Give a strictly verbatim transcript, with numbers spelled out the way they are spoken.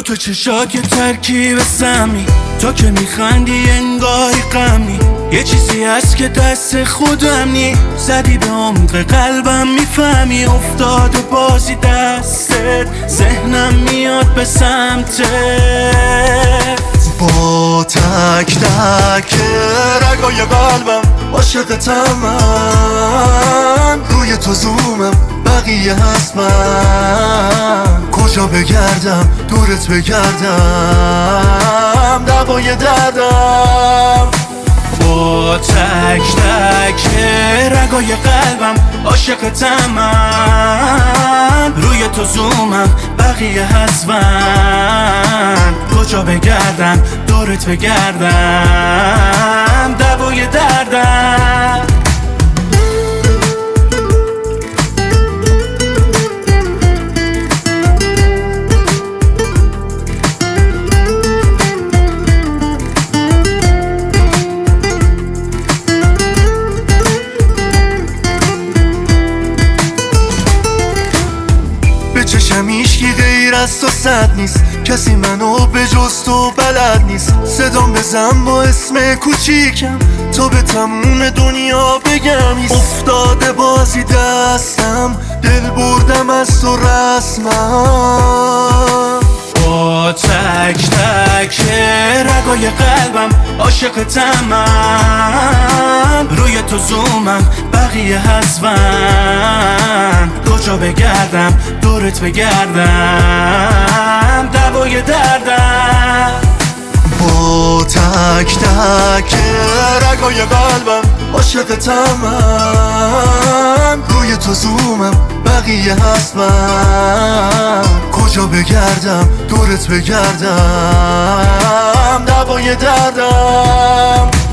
تو چشا که ترکیب سمی، تو که میخندی انگاری غمی، یه چیزی هست که دست خودم نی، زدی به عمق قلبم میفهمی، افتاد و بازی دستت، ذهنم میاد به سمتت، با تک تک رگای قلبم عاشقتم من، روی تو زومم بقیه هست من، کجا بگردم دورت بگردم دوای دردم. با تک تک رگای قلبم عاشقتم من، روی تو زومم بقیه هست من، کجا بگردم دورت بگردم دوای دردم. چشم هیچکی غیر از تو صد نیست، کسی منو به جز تو بلد نیست، صدام بزن با اسم کوچیکم تا به تموم دنیا بگم ایست. افتاده بازی دستم دل بردم از تو رسمم، با تک تک رگای قلبم عاشقتم من، روی تو زومم بقیه هست من، کجا بگردم دورت بگردم دوای دردم. با تک تک رگای قلبم عاشقتم من، روی تو زومم بقیه هست من، کجا بگردم دورت بگردم دوای دردم.